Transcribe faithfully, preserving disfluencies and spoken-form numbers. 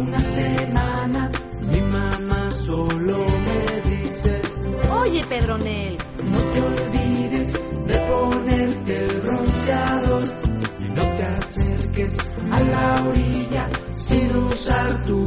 una semana mi mamá solo me dice: oye, Pedronel, no te olvides de ponerte el bronceador y no te acerques a la orilla sin usar tu